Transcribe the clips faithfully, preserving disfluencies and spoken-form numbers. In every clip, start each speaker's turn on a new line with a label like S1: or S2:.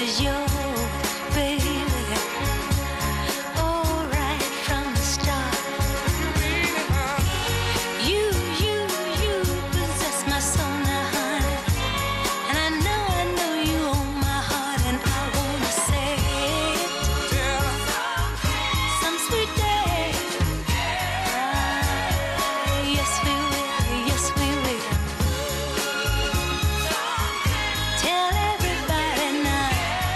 S1: is yours, baby. Oh, right from the start. You, you, you possess my soul now, honey. And I know, I know you own my heart, and I wanna say it. Some sweet day. Ah, yes, we will, yes, we will. Tell everybody now.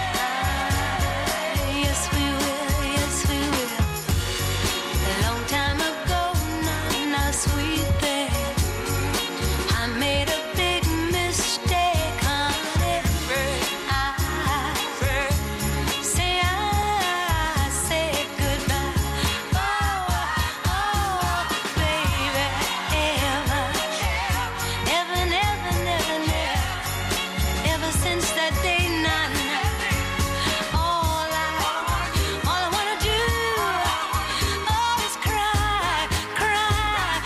S1: Ah, yes, we will, yes, we will. A long time ago now, now, sweet thing, I made a big mistake, honey. I say I said goodbye. Oh, oh, baby, ever, ever, never, never, never, ever since that day, nah, nah. All I, all I wanna do, oh, is cry, cry,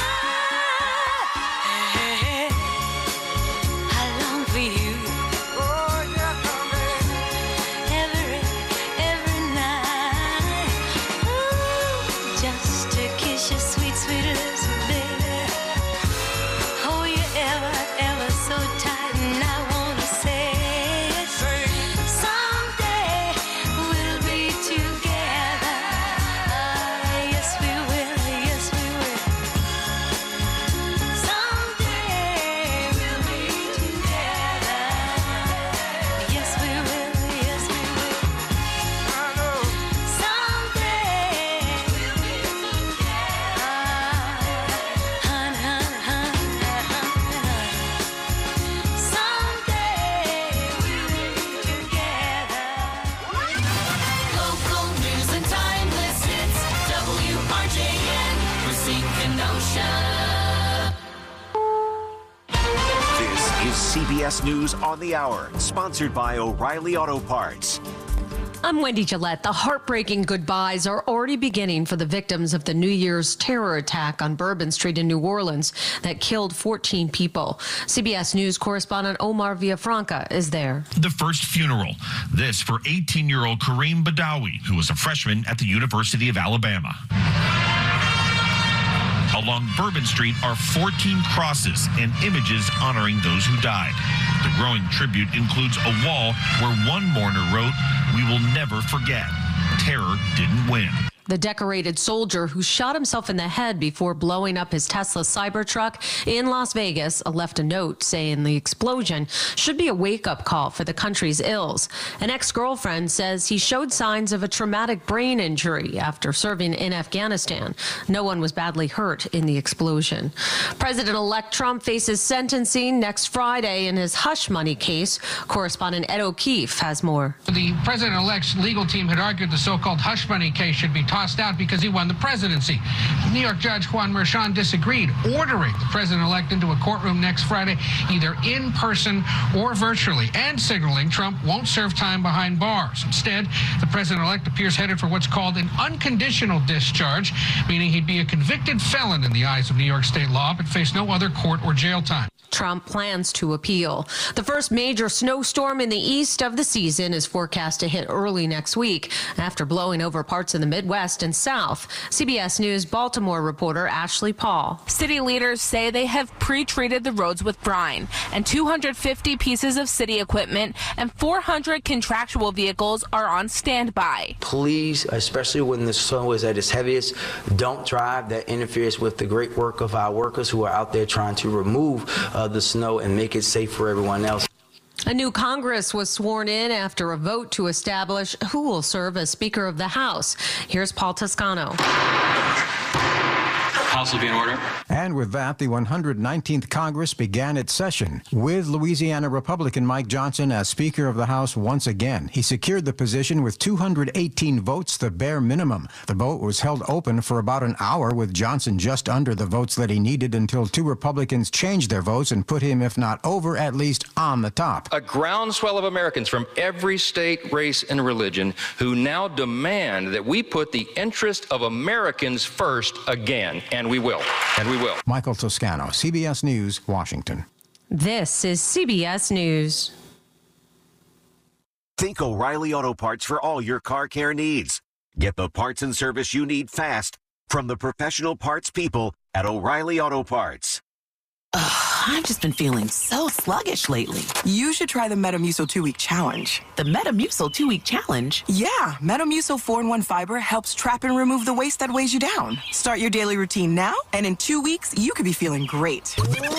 S1: cry. I long for you. Every, every night. Ooh, just to kiss your sweet, sweet lips, baby. Oh, you ever, ever so tight, and I wanna say it. Someday we'll be together. Ah, yes, we will, yes, we will. Someday we'll be together. Yes, we will, yes, we will. Someday we'll be together. Hun, hun, hun, hun, hun. Someday we'll be together.
S2: Local news and timeless hits. W R J N, Racine Kenosha.
S3: This is C B S News on the Hour, sponsored by O'Reilly Auto Parts.
S4: I'm Wendy Gillette. The heartbreaking goodbyes are already beginning for the victims of the New Year's terror attack on Bourbon Street in New Orleans that killed fourteen people. C B S News correspondent Omar Villafranca is there.
S5: The first funeral. This for eighteen-year-old Kareem Badawi, who was a freshman at the University of Alabama. Along Bourbon Street are fourteen crosses and images honoring those who died. The growing tribute includes a wall where one mourner wrote, "We will never forget. Terror didn't win."
S4: The decorated soldier who shot himself in the head before blowing up his Tesla Cybertruck in Las Vegas left a note saying the explosion should be a wake-up call for the country's ills. An ex-girlfriend says he showed signs of a traumatic brain injury after serving in Afghanistan. No one was badly hurt in the explosion. President-elect Trump faces sentencing next Friday in his hush money case. Correspondent Ed O'Keefe has more.
S6: The president-elect's legal team had argued the so-called hush money case should be tossed out because he won the presidency. New York Judge Juan Merchan disagreed, ordering the president-elect into a courtroom next Friday, either in person or virtually, and signaling Trump won't serve time behind bars. Instead, the president-elect appears headed for what's called an unconditional discharge, meaning he'd be a convicted felon in the eyes of New York state law, but face no other court or jail time.
S4: Trump plans to appeal. The first major snowstorm in the east of the season is forecast to hit early next week after blowing over parts of the Midwest and South. C B S News Baltimore reporter Ashley Paul.
S7: City leaders say they have pre-treated the roads with brine, and two hundred fifty pieces of city equipment and four hundred contractual vehicles are on standby.
S8: Please, especially when the snow is at its heaviest, don't drive. That interferes with the great work of our workers who are out there trying to remove uh, the snow and make it safe for everyone else.
S4: A new Congress was sworn in after a vote to establish who will serve as Speaker of the House. Here's Paul Toscano.
S9: House will be in order.
S10: And with that, the one hundred nineteenth Congress began its session with Louisiana Republican Mike Johnson as Speaker of the House once again. He secured the position with two hundred eighteen votes, the bare minimum. The vote was held open for about an hour with Johnson just under the votes that he needed until two Republicans changed their votes and put him, if not over, at least on the top.
S9: A groundswell of Americans from every state, race, and religion who now demand that we put the interest of Americans first again. And we will. And we will.
S10: Michael Toscano, C B S News, Washington.
S4: This is C B S News.
S3: Think O'Reilly Auto Parts for all your car care needs. Get the parts and service you need fast from the professional parts people at O'Reilly Auto Parts.
S11: Ugh, I've just been feeling so sluggish lately. You should try the Metamucil two-week challenge. The Metamucil two-week challenge? Yeah, Metamucil four in one fiber helps trap and remove the waste that weighs you down. Start your daily routine now, and in two weeks, you could be feeling great.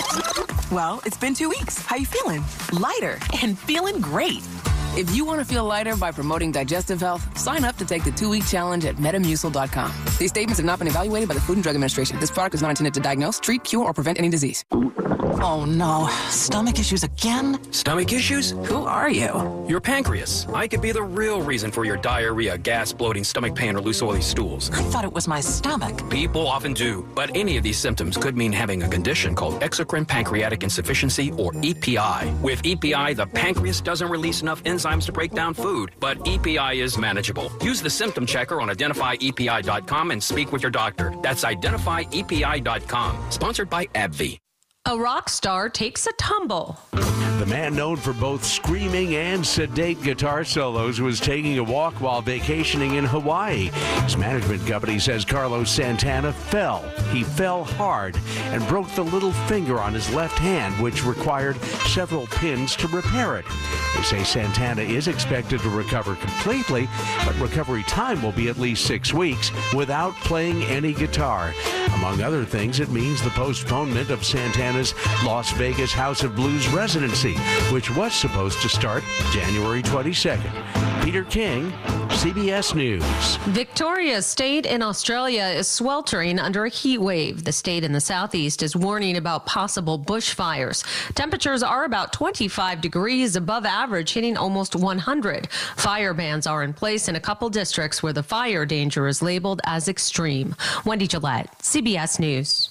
S11: Well, it's been two weeks. How you feeling? Lighter and feeling great.
S12: If you want to feel lighter by promoting digestive health, sign up to take the two-week challenge at Metamucil dot com. These statements have not been evaluated by the Food and Drug Administration. This product is not intended to diagnose, treat, cure, or prevent any disease.
S11: Oh no, stomach issues again?
S13: Stomach issues?
S11: Who are you?
S13: Your pancreas. I could be the real reason for your diarrhea, gas, bloating, stomach pain, or loose oily stools.
S11: I thought it was my stomach.
S13: People often do, but any of these symptoms could mean having a condition called exocrine pancreatic insufficiency, or E P I. With E P I, the pancreas doesn't release enough enzymes to break down food, but E P I is manageable. Use the symptom checker on identify E P I dot com and speak with your doctor. That's identify E P I dot com. Sponsored by AbbVie.
S4: A rock star takes a tumble.
S14: The man known for both screaming and sedate guitar solos was taking a walk while vacationing in Hawaii. His management company says Carlos Santana fell. He fell hard and broke the little finger on his left hand, which required several pins to repair it. They say Santana is expected to recover completely, but recovery time will be at least six weeks without playing any guitar. Among other things, it means the postponement of Santana's Las Vegas House of Blues residency, which was supposed to start January twenty-second. Peter King, C B S News.
S4: Victoria State in Australia is sweltering under a heat wave. The state in the southeast is warning about possible bushfires. Temperatures are about twenty-five degrees above average, hitting almost one hundred. Fire bans are in place in a couple districts where the fire danger is labeled as extreme. Wendy Gillette, C B S News.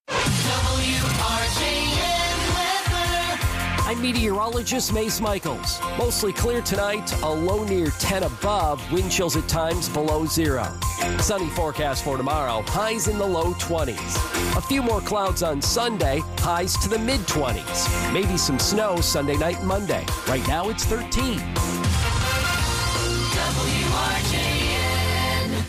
S15: I'm meteorologist Mace Michaels. Mostly clear tonight, a low near ten above, wind chills at times below zero. Sunny forecast for tomorrow, highs in the low twenties. A few more clouds on Sunday, highs to the mid twenties. Maybe some snow Sunday night and Monday. Right now it's thirteen.
S2: W R J N.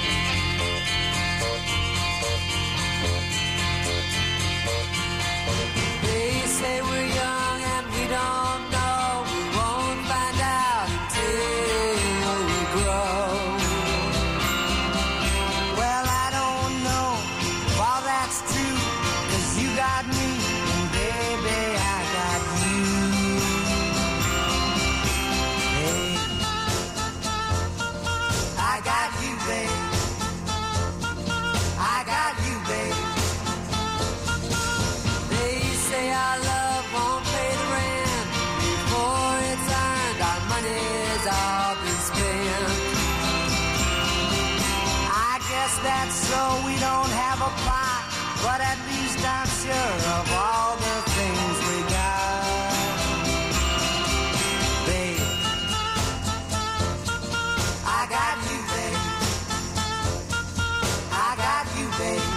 S16: They say we're young and we don't know. We won't find out until we grow. Well, I don't know if all that's true, 'cause you got me, and baby, I got you. Hey, I got you, babe. I got you, babe. They say our love won't pay the rent before it's earned. Our money's all been spent. I guess that's so we don't have a pot, but at least I'm sure of all the things we got. Babe, I got you, babe. I got you, babe.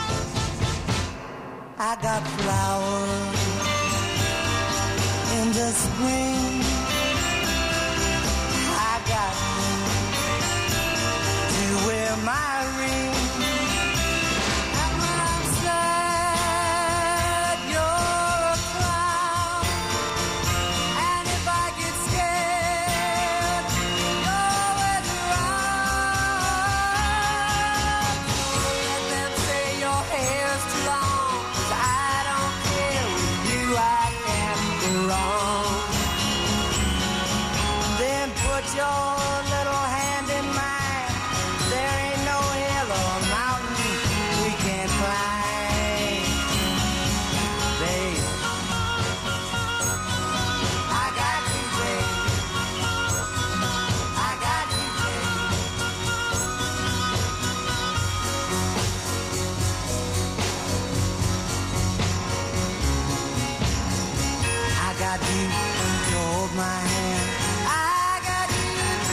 S16: I got flowers in the spring. I got you to wear my ring. And when I'm sad, you're a clown. And if I get scared, you're always around. Let them say your hair's too long, 'cause I don't care. With you I can't go wrong. Then put your little hand in mine. There ain't no hill or mountain we can't climb. Babe, I got you, babe. I got you, babe. I got you to hold my hand. I got you to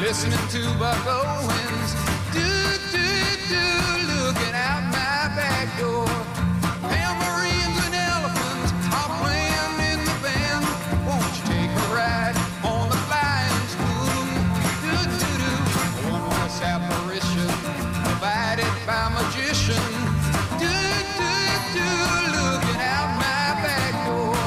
S17: listening to Buck Owens. Do, do, do, looking out my back door. Tambourines and elephants are playing in the band. Won't you take a ride on the flying spoon? Do, do, do, a wondrous apparition provided by magician. Do, do, do, looking out my back door.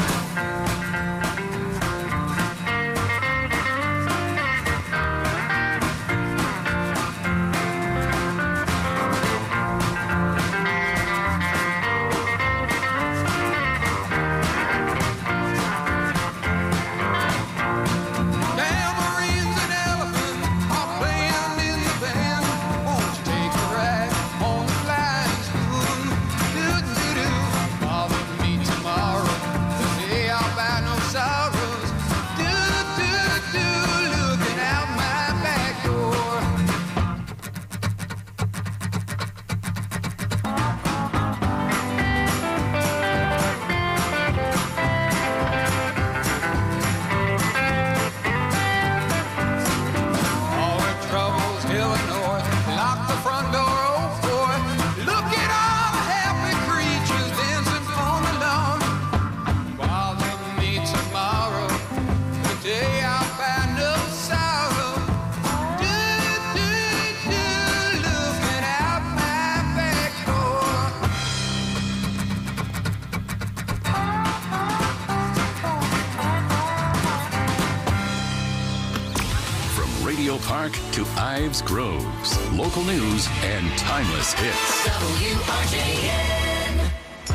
S18: Park to Ives Groves. Local news and timeless hits.
S2: W R J N.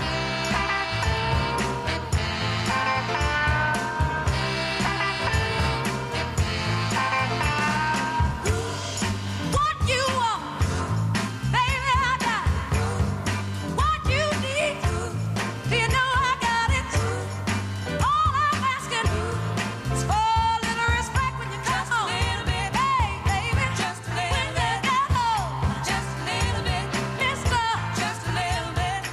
S1: What you want, baby, I got it. What you need, do you know I got it? All I'm asking is for a little respect when you come on. Hey, baby, just a little bit. Just a little bit. Mister, just a little bit.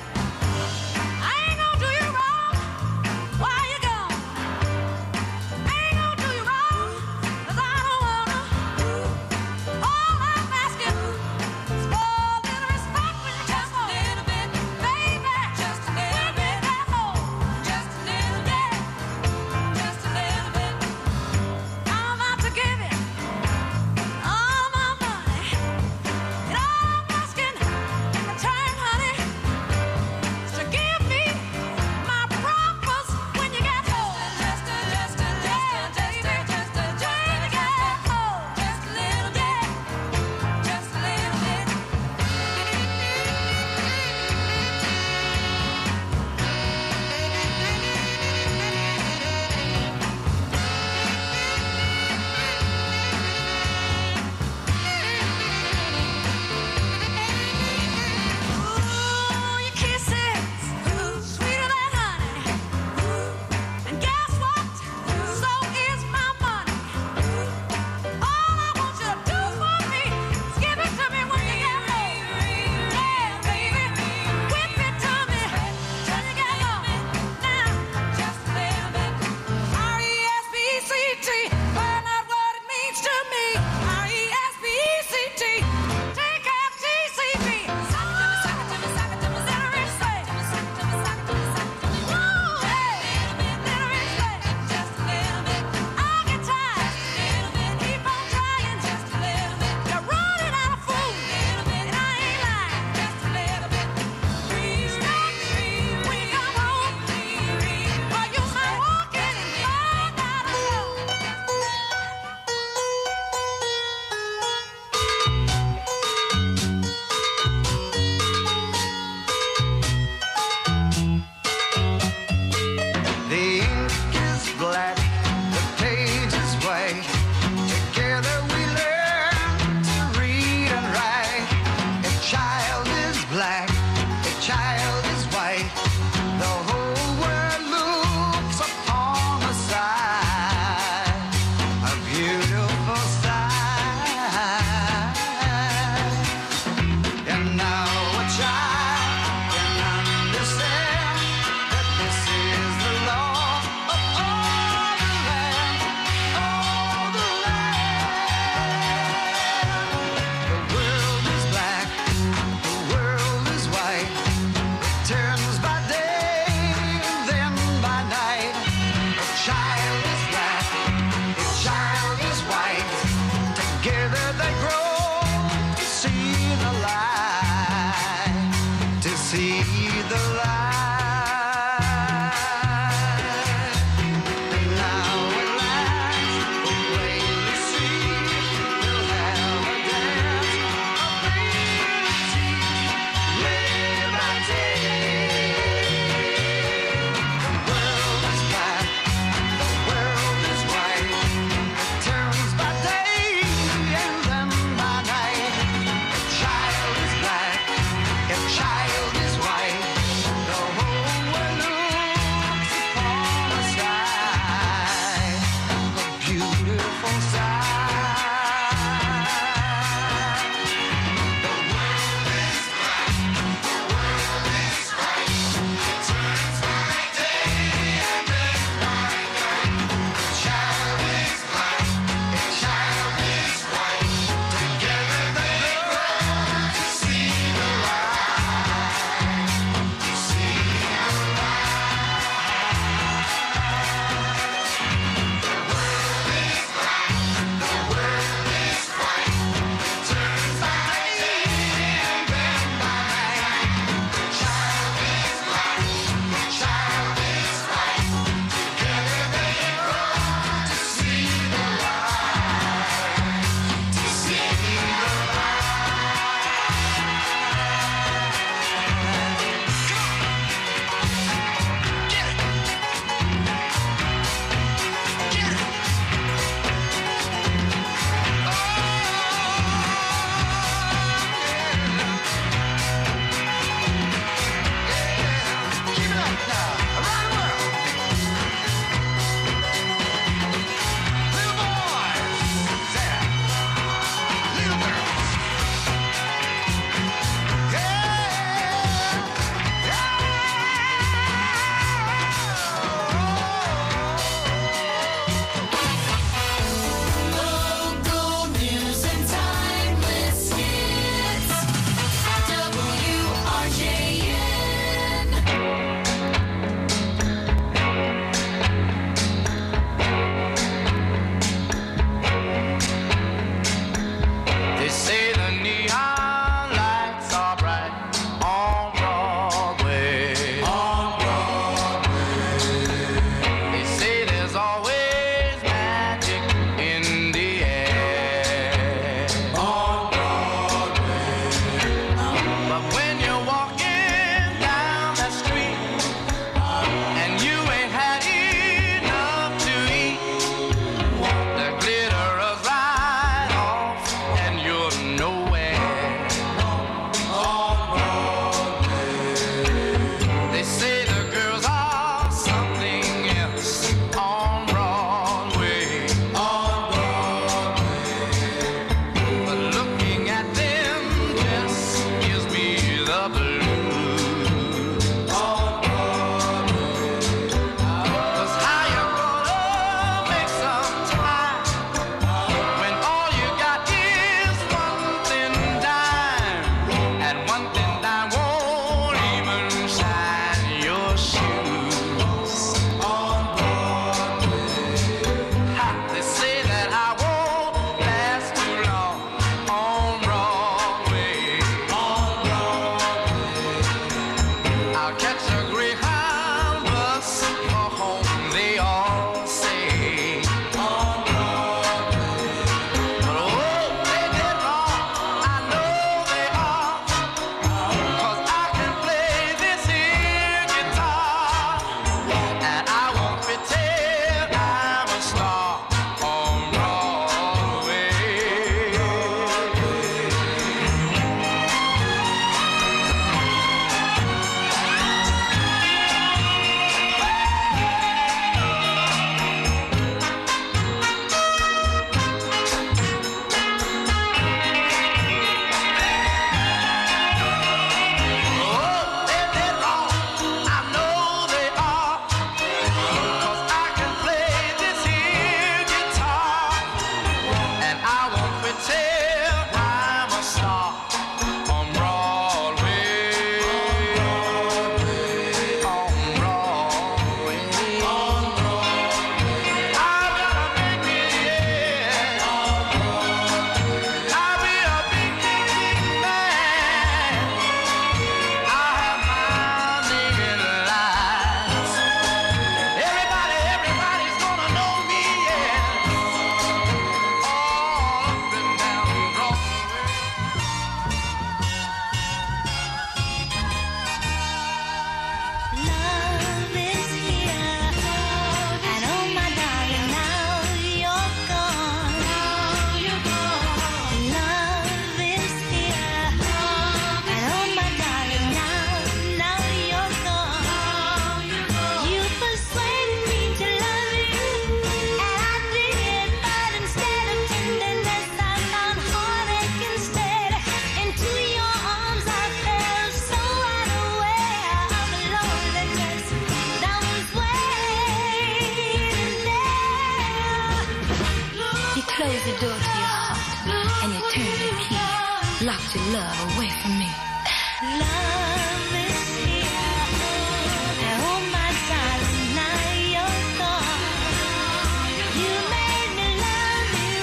S1: closed the door to your heart and you turned the key, locked your love away from me. Love is here. Oh, my darling, now you're gone. You made me love you.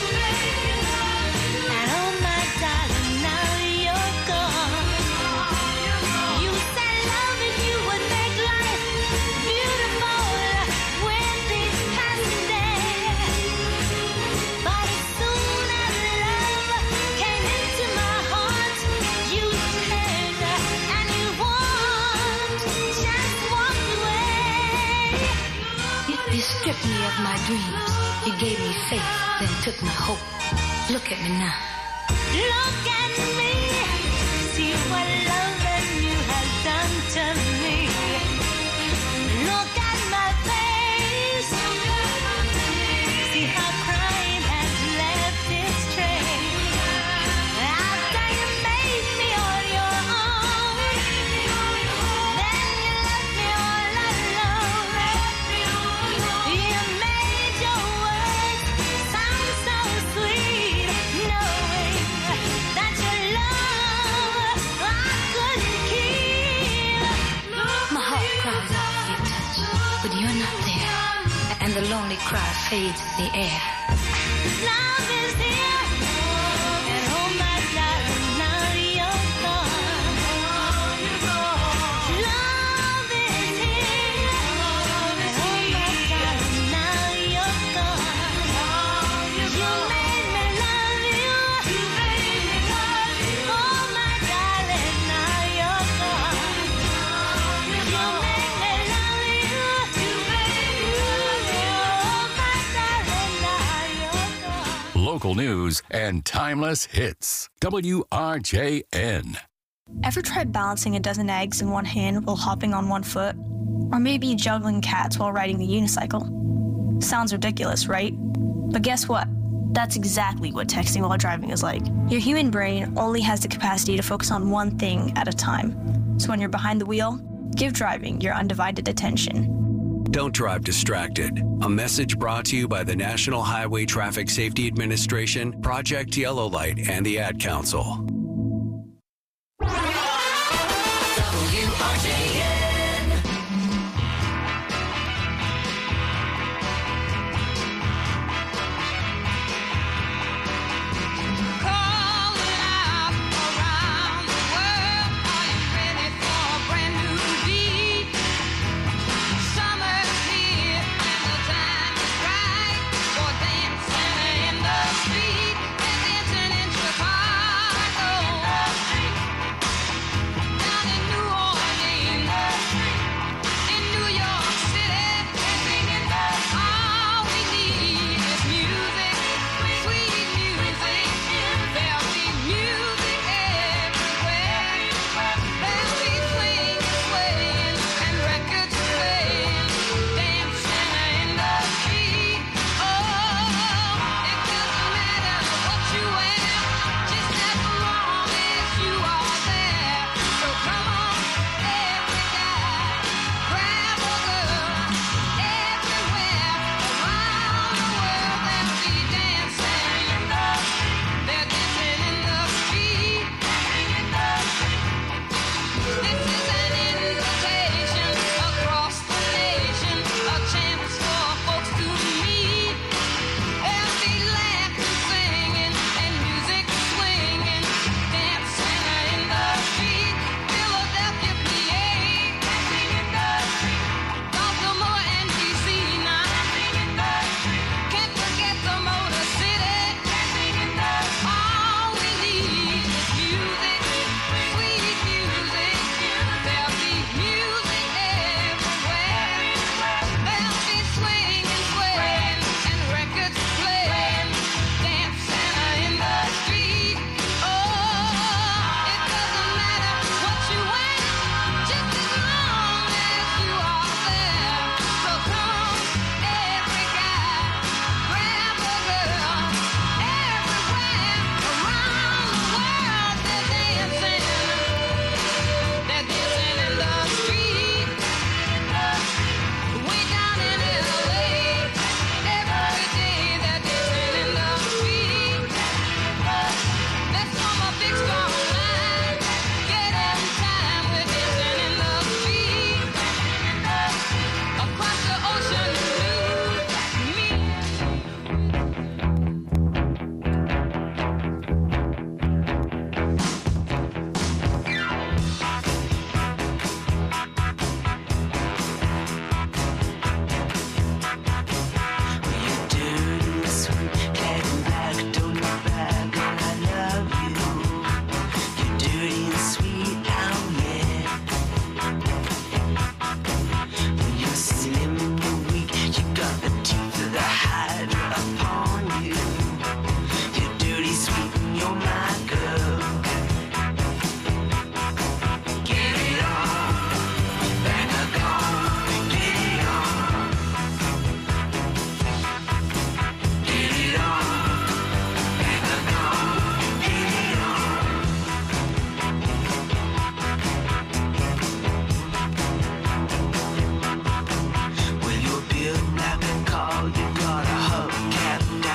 S1: And oh, my darling, now you're gone. You said loving you would make life beautiful with these passing days. But as soon as love came into my heart, you turned and you walked, just walked away. You, you stripped me of my dreams. You gave me faith, then took my hope. Look at me now. Look at me. See what love and you have done to me. Look at my face. See how crying has left its trace. After you made me on your own, then you left me all alone. You made your words sound so sweet, knowing that your love I couldn't keep. My heart cries out for your touch, but you're not there, and the lonely cry fades in the air. Love is here, and oh my darling, now you're gone. Love is here, and oh my darling, now you're gone. You made me love you. Oh my darling, now you're gone. You made me love you. Oh my darling, now you're gone.
S18: Local news and timeless hits. W R J N.
S19: Ever tried balancing a dozen eggs in one hand while hopping on one foot? Or maybe juggling cats while riding the unicycle? Sounds ridiculous, right? But guess what? That's exactly what texting while driving is like. Your human brain only has the capacity to focus on one thing at a time. So when you're behind the wheel, give driving your undivided attention.
S20: Don't drive distracted. A message brought to you by the National Highway Traffic Safety Administration, Project Yellow Light, and the Ad Council.
S2: W R J N.
S17: Calling out around the world. Are you ready for a brand new beat? Summer's here and the time is right for dancing in the street. They're dancing in Chicago.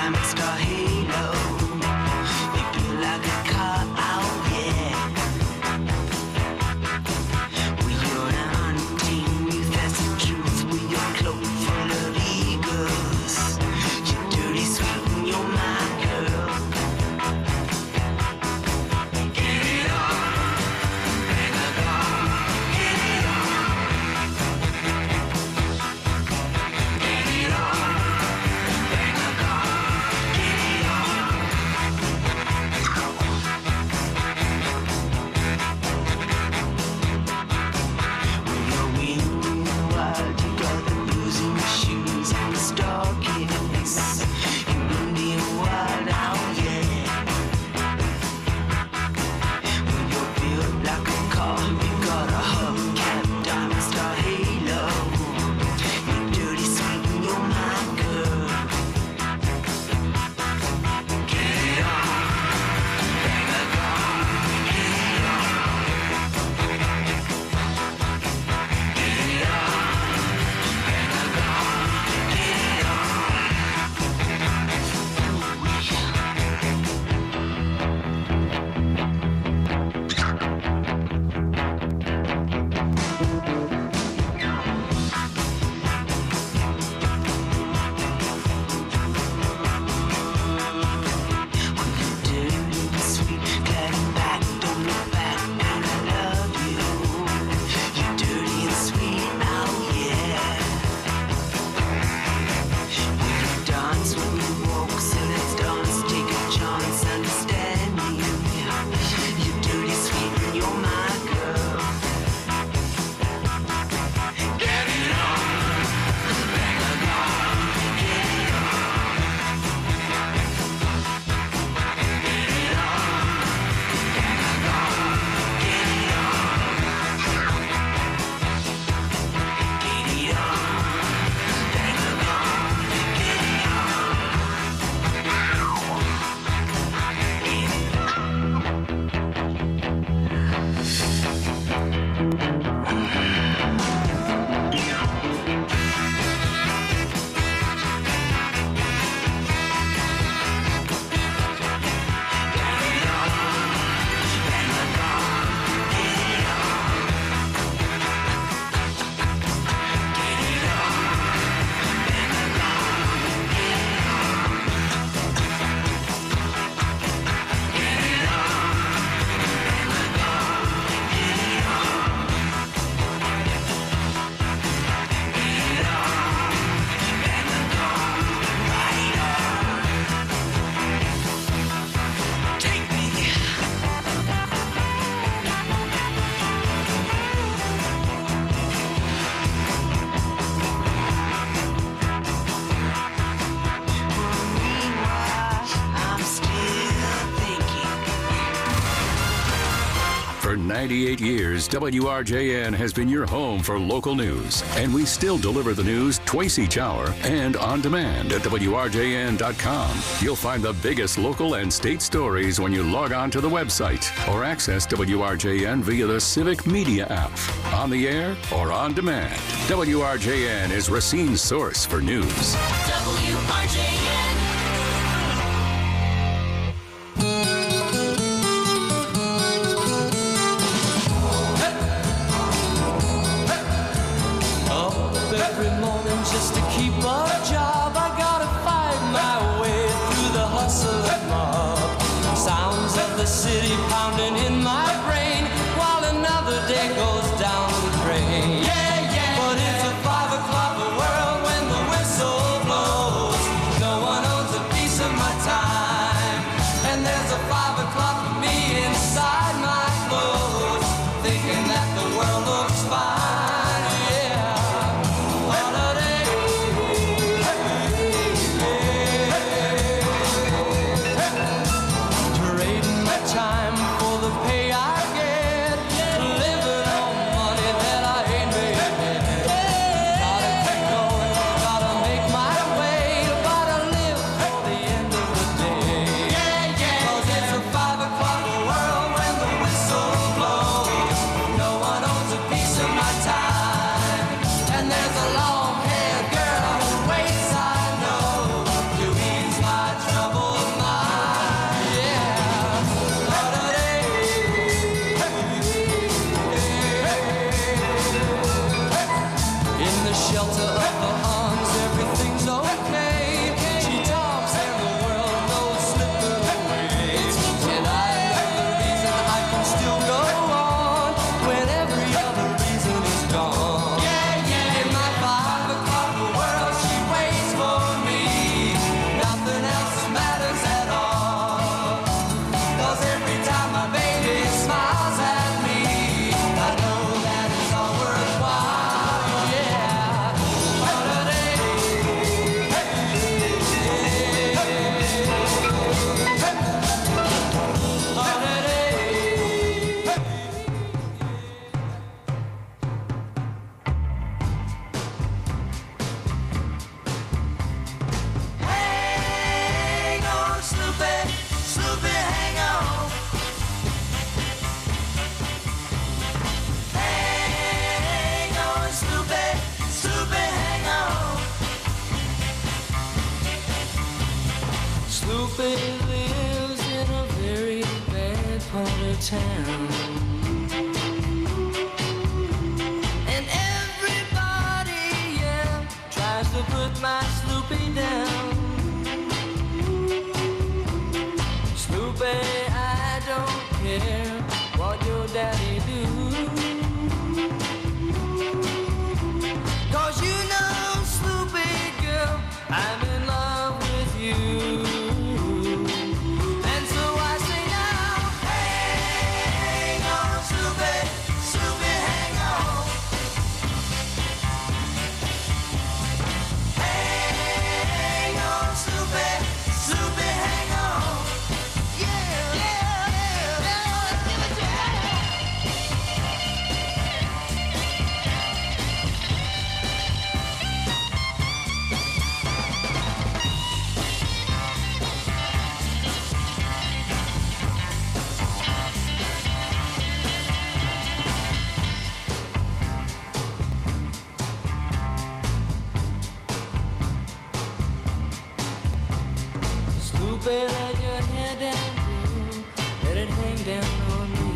S16: diamond star halo. You feel like a car out, yeah. Well, you're the hunting youth, that's the truth. With your cloak full of eagles. You're dirty, sweet, and you're my girl. Get it on, bang a gong. Get it on, get it on, bang a gong. Get it on. When you're winning wild, you got the blues in your shoes and the stockings. You're running wild out, yeah. When you're built like a car, you got a hubcap, diamond star halo. You're dirty, sweet, and you're my girl. Get it on, bang a gong. Get it on, get it on, bang a gong. Get it on. Dirty, sweet, glad I'm back, don't look back, and I love you. You're dirty and sweet, oh yeah. We can dance when you walk, so let's dance, take a chance, understand me. You're dirty, sweet, and you're my girl. Get it on, bang a gong. Get it on, get it on, bang a gong. Get it on, get it on, bang a gong. Get it take me. I'm still thinking.
S18: For ninety-eight years, W R J N has been your home for local news, and we still deliver the news twice each hour and on demand at W R J N dot com. You'll find the biggest local and state stories when you log on to the website or access W R J N via the Civic Media app, on the air or on demand. W R J N is Racine's source for news.
S2: W R J N.
S21: Up every morning just to keep a job. I gotta fight my way through the hustle and mob. Sounds of the city pounding in my brain while another day goes down the drain. Yeah, yeah. But it's a five o'clock world when the whistle blows. No Sloopy lives in a very bad part of town. And everybody, yeah, tries to put my Sloopy down. Sloopy, I don't care what your daddy do. 'Cause you know, Sloopy girl, I'm in love with you. And so I say now, hang on, Sloopy, Sloopy, hang on. Hang on, Sloopy, Sloopy, hang on. Yeah, yeah, yeah, yeah, give it to me. Sloopy, let your hair down, girl. Let it hang down on me.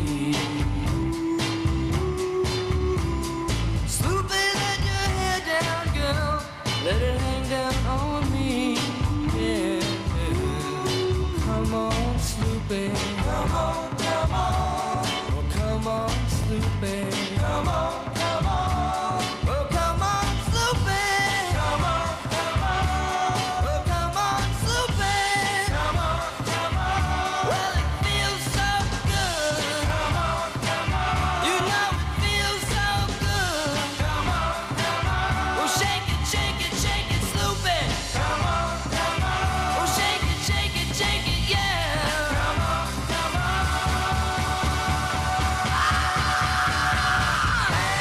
S21: Sloopy, let your hair down, girl. Let it hang down on me. Yeah. Come on, Sloopy. Come on, come on. Oh, come on, Sloopy. Come on, come on. Oh, come on, Sloopy. Come on, come on. Oh, come on, Sloopy. Come on, come on. Well, it feels so good. Come on, come on. You know it feels so good. Come on, come on. Oh, shake it, shake it, shake it, Sloopy. Come on, come on. Oh, shake it, shake it, shake it, yeah. Come on, come on. Ah!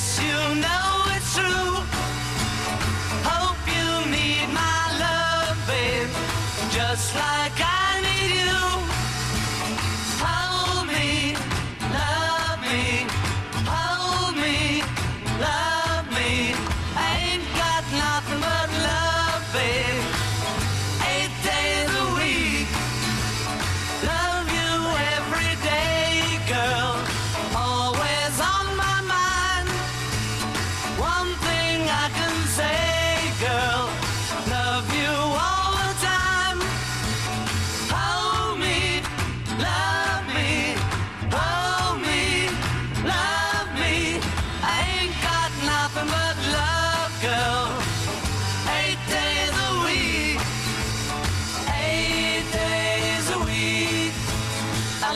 S21: Yes, you know it's true. Hope you need my love, babe, just like I need you. Hold me, love me, hold me, love me. I ain't got nothing but love, babe. Eight days a week, love you every day, girl. Always on my mind. One thing I can say, girl, love you all the time. Hold me, love me, hold me, love me. I ain't got nothing but love, girl. Eight days a week, eight days a week, I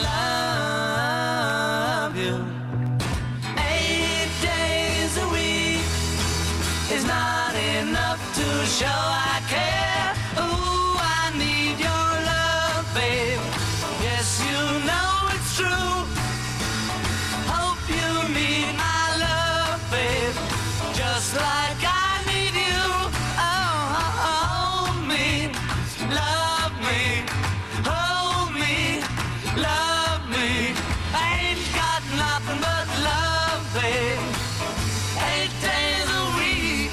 S21: love you. Eight days a week is not enough to show I care. Ooh, I need your love, babe. Yes, you know it's true. Hope you need my love, babe, just like I need you. Oh, hold me, love me, hold me, love me. I ain't got nothing but love, babe. Eight days a week,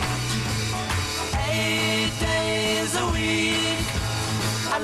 S21: eight days a week, I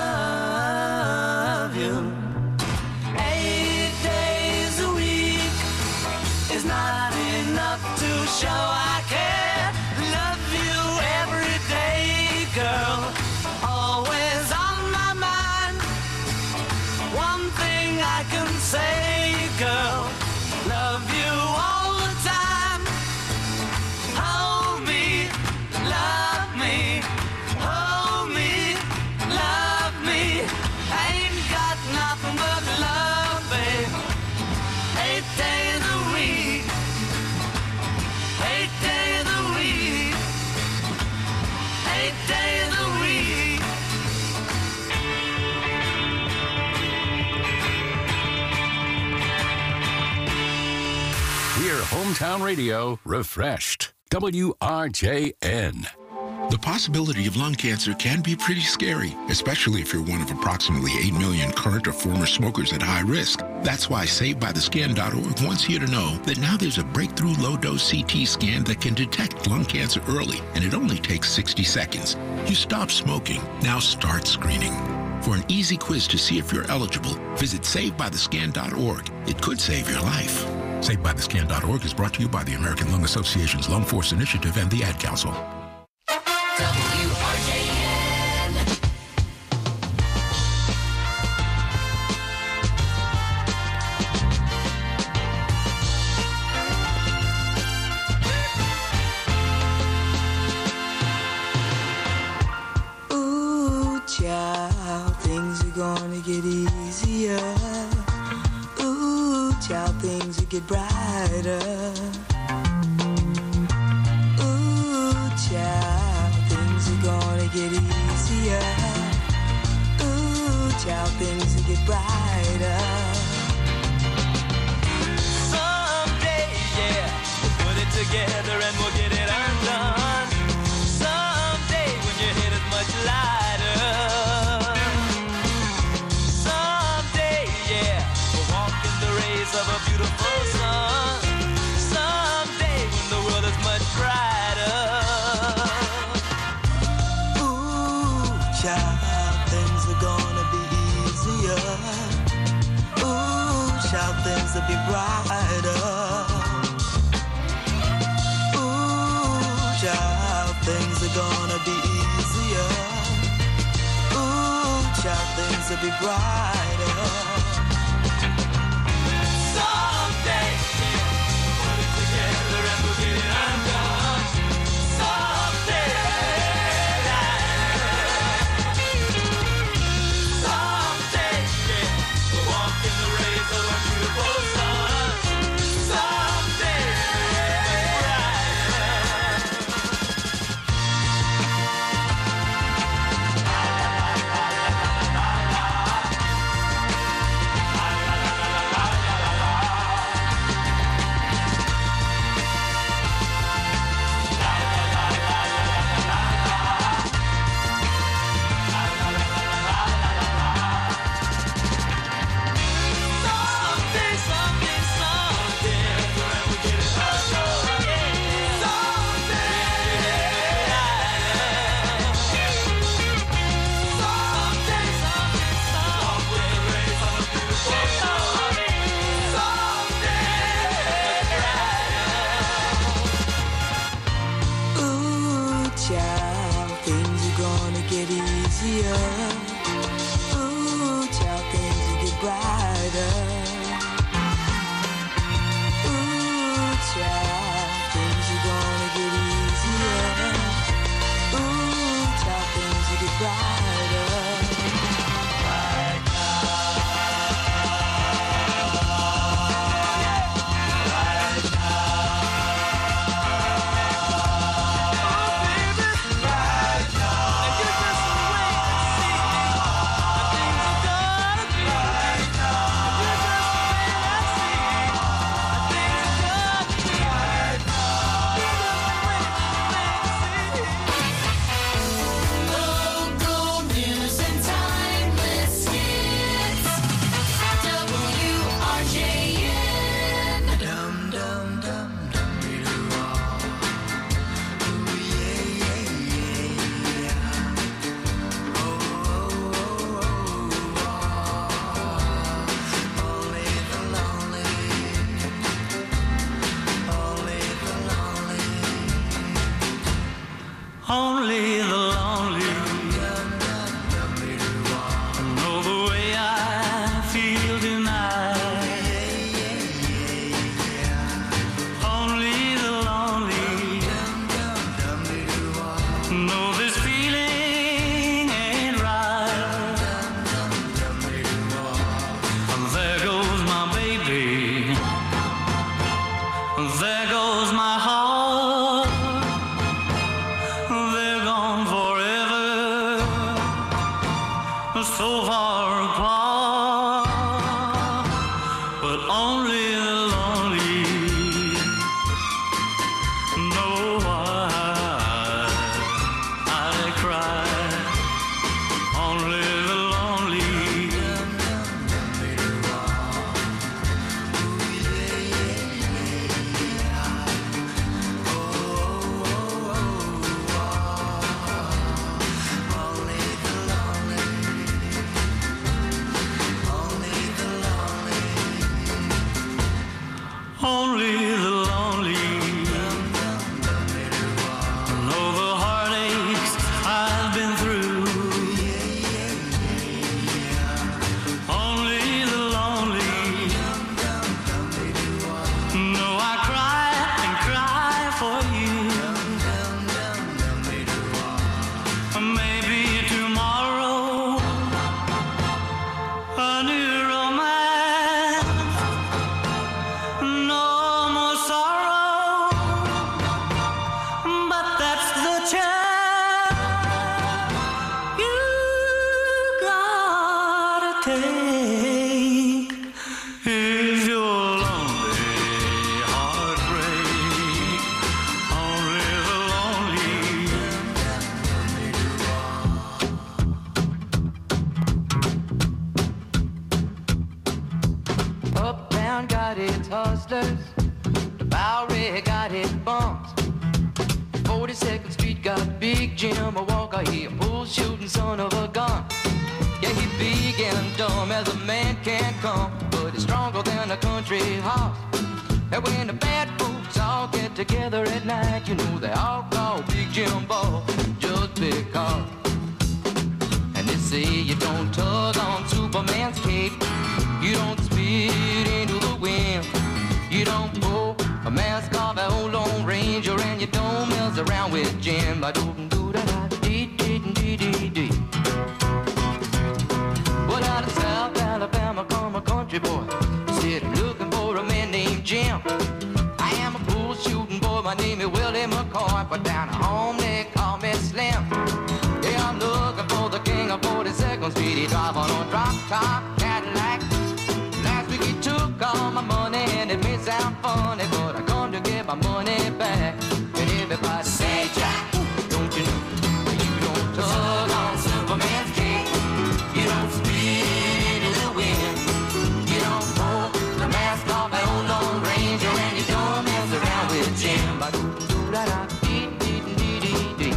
S21: love you. Eight days a week is not enough to show I care. Love you every day, girl. Always on my mind. One thing I can say, girl, love you all the time. Hold me, love me, hold me, love me. I ain't got nothing but love, babe. Eight days a week, eight days a week, eight days a week.
S18: Hear Hometown Radio refreshed. W R J N.
S5: The possibility of lung cancer can be pretty scary, especially if you're one of approximately eight million current or former smokers at high risk. That's why Saved By The Scan dot org wants you to know that now there's a breakthrough low-dose C T scan that can detect lung cancer early, and it only takes sixty seconds. You stop smoking, now start screening. For an easy quiz to see if you're eligible, visit Saved By The Scan dot org. It could save your life. Saved By The Scan dot org is brought to you by the American Lung Association's Lung Force Initiative and the Ad Council.
S2: W R J N.
S21: Ooh, child, things are gonna get easier. Ooh, child, things will get brighter. Ooh, child, things are gonna get easier. Ooh, child, things will get brighter. Someday, yeah, we'll put it together and we'll get it undone. Someday, when your head is much lighter. Someday, yeah, we'll walk in the rays of a beautiful sun. Someday, when the world is much brighter. Ooh, child, things are gonna be easier. Ooh, child, things will be brighter. Ooh, child, things are gonna be easier. Ooh, child, things will be brighter. Someday, put it together and we'll get it undone. Someday, someday, yeah, we'll walk in the rays of a beautiful sun. Someday, brighter. far apart, but only the lonely know why I cry. Only the lonely. Only the lonely know the heartaches I've been through. Only the lonely know I cry and cry for you. Maybe tomorrow a new romance. No more sorrow, but that's the chance you gotta take. Is your lonely heartbreak only the lonely? Uptown got its hustlers, the Bowery got its bumps. forty-second Street got Big Jim, a walker, he a bull shooting son of a gun. Yeah, he big and dumb as a man can come, but he's stronger than a country horse. And when the bad folks all get together at night, you know they all call Big Jim Ball just because. And they say you don't tug on Superman's cape, you don't spit into the wind, you don't pull a mask off an old Lone Ranger, and you don't mess around with Jim. I don't do that. Dee dee dee dee dee. Well, out of South Alabama come a country boy, said looking for a man named Jim. I am a bull shooting boy, my name is Willie McCoy, but down at home they call me Slim. Yeah, I'm looking for the king of forty-second Street. He drive on a drop top Cadillac. Last week he took all my money, and it may sound funny, but I come to get my money back. And everybody say, Jack, don't you know you don't tug on Superman's cape, you don't spit into the wind, you don't pull the mask off an old Lone Ranger, and you don't mess around with Jim. But do-da-da, dee-dee-dee-dee-dee.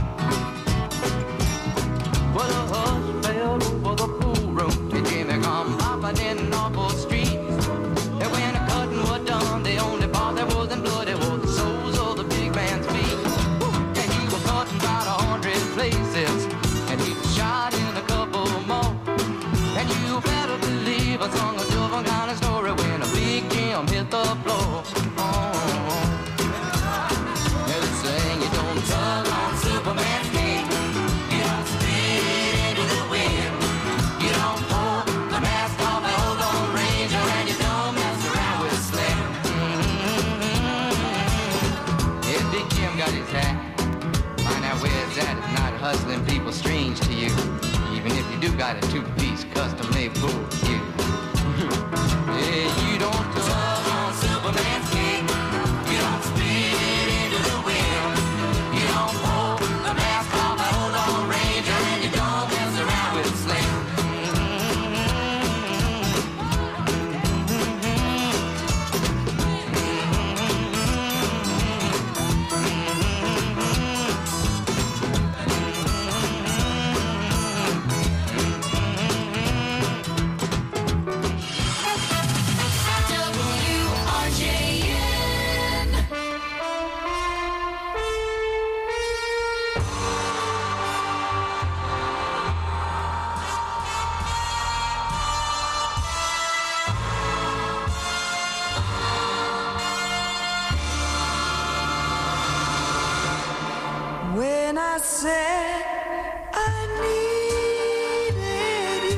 S21: Well, the hush fell over the pool room, and Jimmy come popping in awful streets. And when the cutting was done, the only part that wasn't bloody was the soles of the big man's feet. And he was cutting about a hundred places, and he was shot in a couple more. And you better believe I sung a different kind of story when a Big Jim hit the floor. Oh. They're saying you don't tug on Superman's cape, you don't spit into the wind, you don't pull the mask off an old Lone Ranger, and you don't mess around with Slim. Mm-hmm. If Big Jim got his hat, find out where it's at. It's not hustling people strange to you, even if you do got a two-piece custom-made bull cue. Yeah, you don't tug on Superman's cape, you don't spit into the wind, you don't pull the mask off an old Lone Ranger, and you don't mess around with Slim.
S2: W R J N.
S21: When I said I needed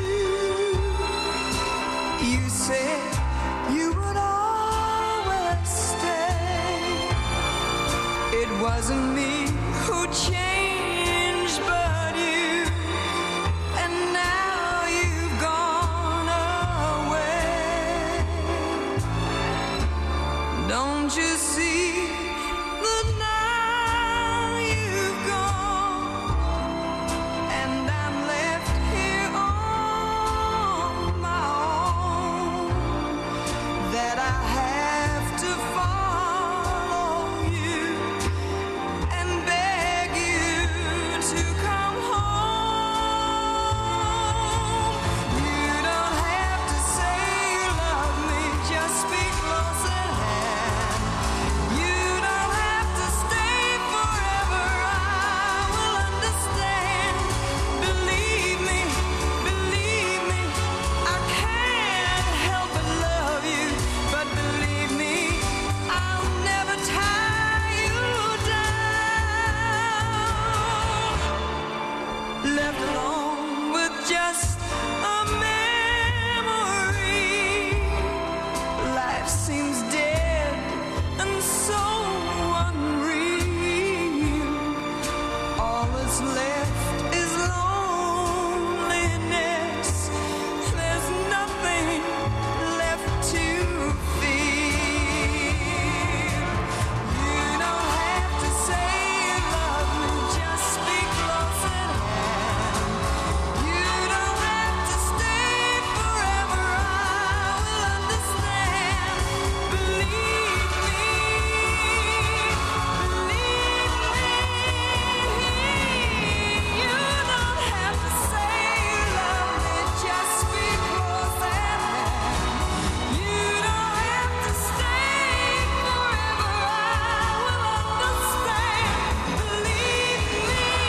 S21: you, you said you would always stay. It wasn't me who changed, but you. And now you've gone Don't you see that now you've gone and I'm left here on my own, that I have to follow you and beg you to come home. You don't have to say you love me, just speak close at hand. You don't have to stay forever, I will understand. Believe me, believe me, I can't help but love you. But believe me, I'll never tie you down. Left alone with just a memory. Life seems dead and so unreal. All that's left is loneliness. There's nothing left to feel. You don't have to say you love me, just speak close at hand. You don't have to stay forever, I will understand. Believe me, you don't have to say you love me, just speak close at hand. You don't have to stay forever, I will understand. Believe me,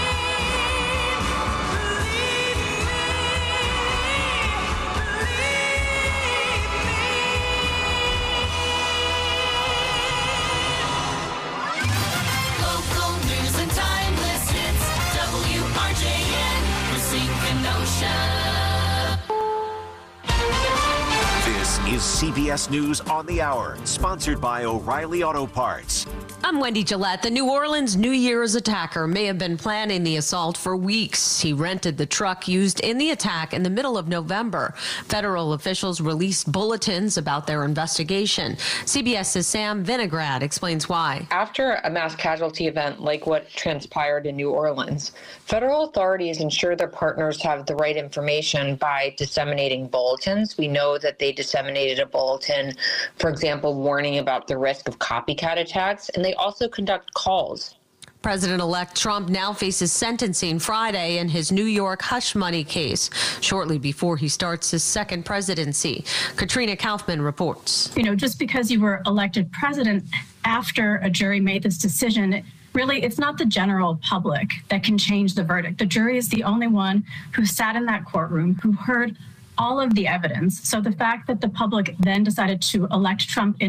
S2: Local news and timeless hits. W R J N, Racine, Kenosha.
S3: This is C B S News on the Hour, sponsored by O'Reilly Auto Parts.
S4: I'm Wendy Gillette. The New Orleans New Year's attacker may have been planning the assault for weeks. He rented the truck used in the attack in the middle of November. Federal officials released bulletins about their investigation. CBS's Sam Vinograd explains why.
S6: After a mass casualty event like what transpired in New Orleans, federal authorities ensure their partners have the right information by disseminating bulletins. We know that they disseminated a bulletin, for example, warning about the risk of copycat attacks, and they also conduct calls.
S4: President-elect Trump now faces sentencing Friday in his New York hush money case, shortly before he starts his second presidency. Katrina Kaufman reports.
S22: You know, just because you were elected president after a jury made this decision, really, it's not the general public that can change the verdict. The jury is the only one who sat in that courtroom, who heard all of the evidence. So the fact that the public then decided to elect Trump in